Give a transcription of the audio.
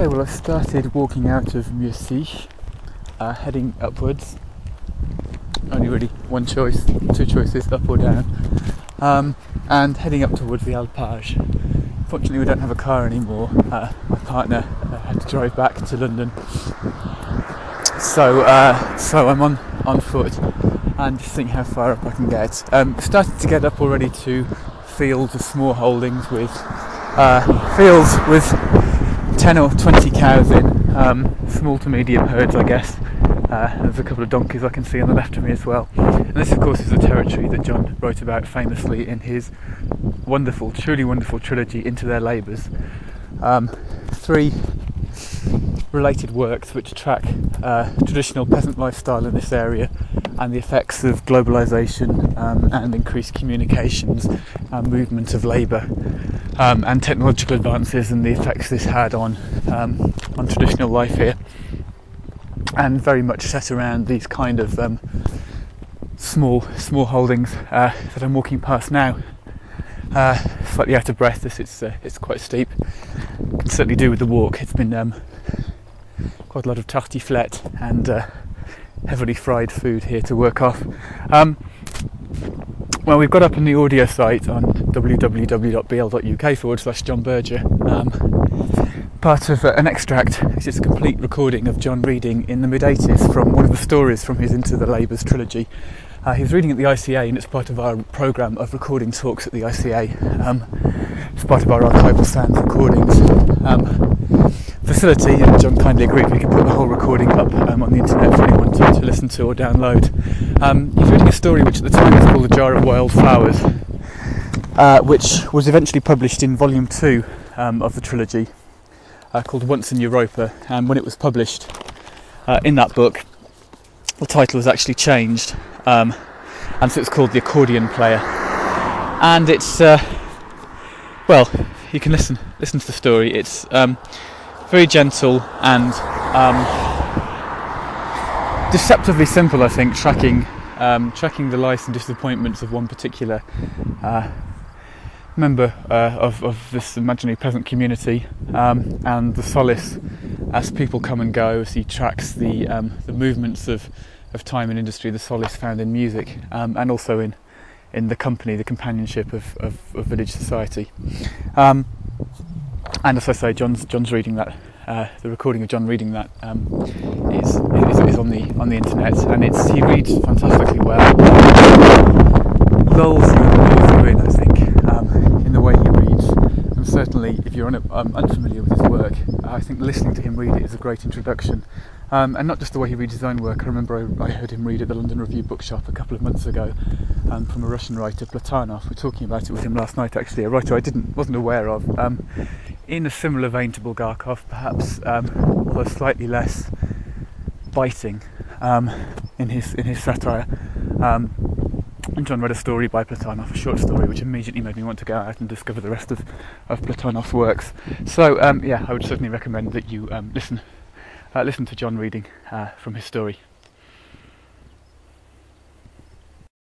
Okay, well I started walking out of Murcia, heading upwards. Only really one choice, two choices, up or down. And heading up towards the Alpage. Fortunately we don't have a car anymore. My partner had to drive back to London. So I'm on foot and just seeing how far up I can get. Started to get up already to fields of small holdings with 10 or 20 cows in, small to medium herds I guess. There's a couple of donkeys I can see on the left of me as well. And this of course is the territory that John wrote about famously in his wonderful, truly wonderful trilogy, Into Their Labours. 3 related works which track traditional peasant lifestyle in this area and the effects of globalisation and increased communications and movement of labour and technological advances and the effects this had on traditional life here, and very much set around these kind of small holdings that I'm walking past now. Slightly out of breath, it's quite steep. Can certainly do with the walk. It's been quite a lot of tartiflette and heavily fried food here to work off. Well, we've got up on the audio site on www.bl.uk/John Berger part of an extract, which is a complete recording of John reading in the mid-80s from one of the stories from his Into the Labours trilogy. He was reading at the ICA, and it's part of our programme of recording talks at the ICA. It's part of our archival sound recordings facility, and John kindly agreed we could put the whole recording up on the internet for anyone to listen to or download. He's reading a story which at the time was called A Jar of Wild Flowers, which was eventually published in volume 2 of the trilogy, called Once in Europa. And when it was published in that book, the title was actually changed, and so it's called The Accordion Player. And it's well, you can listen to the story. It's very gentle and deceptively simple, I think, tracking the life and disappointments of one particular member of this imaginary peasant community, and the solace as people come and go, as he tracks the movements of time and industry, the solace found in music, and also in the company, the companionship of village society. And as I say, John's reading that. The recording of John reading that is on the internet, and he reads fantastically well. Lulls you in, I think, in the way he reads. And certainly, if you're unfamiliar with his work, I think listening to him read it is a great introduction. And not just the way he reads his own work. I remember I heard him read at the London Review Bookshop a couple of months ago from a Russian writer, Platonov. We're talking about it with him last night, actually, a writer I wasn't aware of. In a similar vein to Bulgakov, perhaps, although slightly less biting in his satire. And John read a story by Platonov, a short story, which immediately made me want to go out and discover the rest of Platonov's works. So, I would certainly recommend that you listen to John reading from his story.